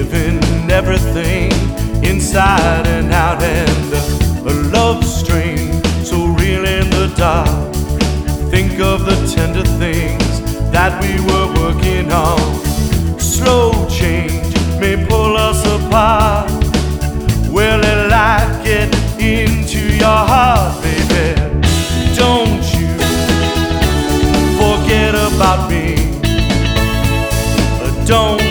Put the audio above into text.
giving everything inside and out, and a love string so real in the dark. Think of the tender things that we were working on. Slow change may pull us apart. Will it like get into your heart, baby? Don't you forget about me. Don't